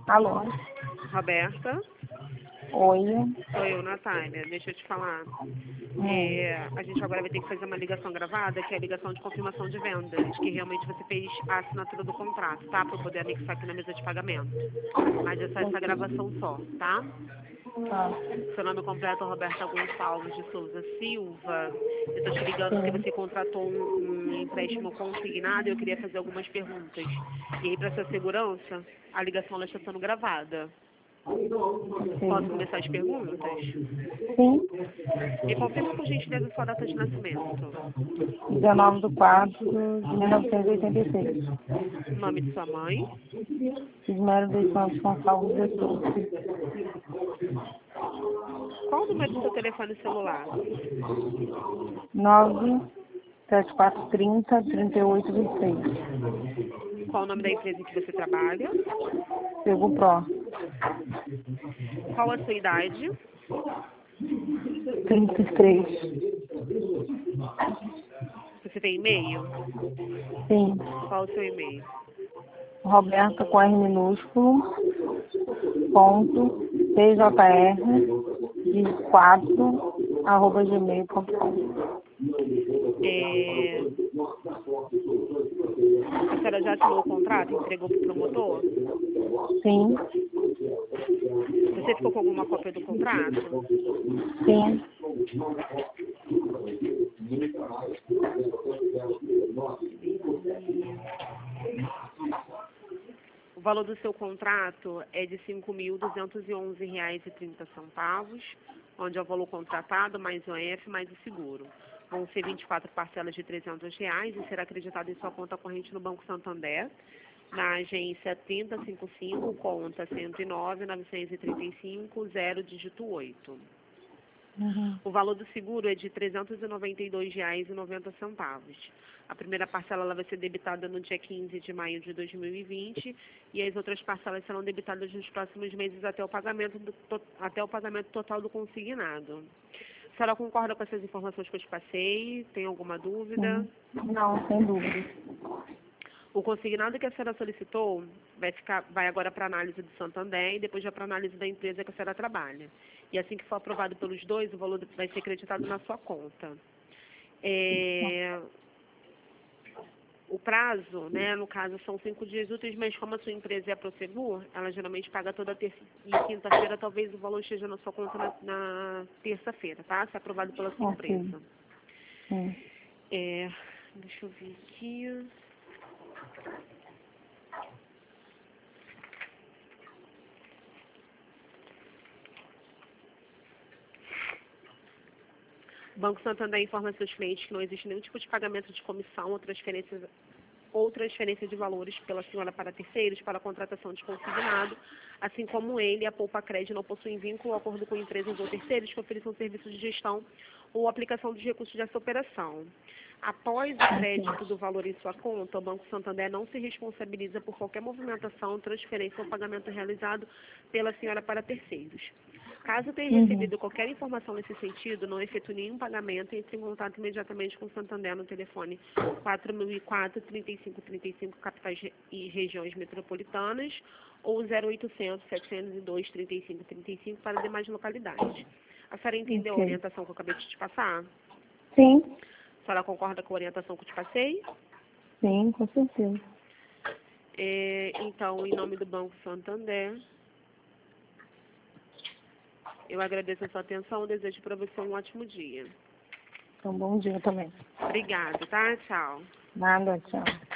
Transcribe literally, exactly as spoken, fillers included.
Alô? Roberta? Oi. Sou eu, Natália. Deixa eu te falar. Hum. É, a gente agora vai ter que fazer uma ligação gravada, que é a ligação de confirmação de vendas, que realmente você fez a assinatura do contrato, tá? Para eu poder anexar aqui na mesa de pagamento. Mas é só essa gravação só, tá? Tá. Seu nome completo é Roberta Gonçalves de Souza Silva. Eu tô te ligando porque Sim. você contratou um, um empréstimo consignado e eu queria fazer algumas perguntas. E aí, para sua segurança, a ligação ela está sendo gravada. Posso Sim. começar as perguntas? Sim. Me confirma, por gentileza, sua data de nascimento. dezenove de quatro de mil novecentos e oitenta e seis. Nome de sua mãe. Ismael dos Santos Gonçalves de Souza. Qual o número do seu telefone celular? nove sete quatro três zero trinta e oito vinte e seis. Qual o nome da empresa em que você trabalha? Pego Pro. Qual a sua idade? trinta e três. Você tem e-mail? Sim. Qual o seu e-mail? Roberta com R minúsculo. Ponto. P J R de quatro arroba gmail ponto com. É... A senhora já assinou o contrato e entregou para o promotor? Sim. Você ficou com alguma cópia do contrato? Sim. O valor do seu contrato é de cinco mil duzentos e onze reais e trinta centavos, onde é o valor contratado, mais o O F, mais o seguro. Vão ser vinte e quatro parcelas de trezentos reais e será acreditado em sua conta corrente no Banco Santander, na agência trinta e cinquenta e cinco, conta cento e nove, novecentos e trinta e cinco, zero, dígito oito. Uhum. O valor do seguro é de trezentos e noventa e dois reais e noventa centavos. A primeira parcela ela vai ser debitada no dia quinze de maio de dois mil e vinte e as outras parcelas serão debitadas nos próximos meses até o pagamento, do, até o pagamento total do consignado. A senhora concorda com essas informações que eu te passei? Tem alguma dúvida? Sim. Não, sem dúvida. O consignado que a senhora solicitou vai, ficar, vai agora para análise do Santander e depois vai para análise da empresa que a senhora trabalha. E assim que for aprovado pelos dois, o valor vai ser acreditado na sua conta. É... O prazo, né, no caso, são cinco dias úteis, mas como a sua empresa é a Prosegur, ela geralmente paga toda terça e quinta-feira, talvez o valor esteja na sua conta na, na terça-feira, tá? Se é aprovado pela sua Ok. empresa. Sim. É... Deixa eu ver aqui... O Banco Santander informa seus clientes que não existe nenhum tipo de pagamento de comissão ou transferência, ou transferência de valores pela senhora para terceiros para a contratação de consignado, assim como ele e a Poupa Crédito não possuem vínculo ou acordo com empresas ou terceiros que ofereçam serviços de gestão ou aplicação dos recursos dessa operação. Após o crédito do valor em sua conta, o Banco Santander não se responsabiliza por qualquer movimentação, transferência ou pagamento realizado pela senhora para terceiros. Caso tenha Uhum. recebido qualquer informação nesse sentido, não efetue nenhum pagamento e entre em contato imediatamente com o Santander no telefone quatro mil e quatro, trinta e cinco trinta e cinco, capitais e regiões metropolitanas, ou zero oitocentos, setecentos e dois, trinta e cinco trinta e cinco para demais localidades. A senhora entendeu a Ok. orientação que eu acabei de te passar? Sim. A senhora concorda com a orientação que eu te passei? Sim, com certeza. É, então, em nome do Banco Santander, eu agradeço a sua atenção e desejo para você um ótimo dia. Então, bom dia também. Obrigada, tá? Tchau. Nada, tchau.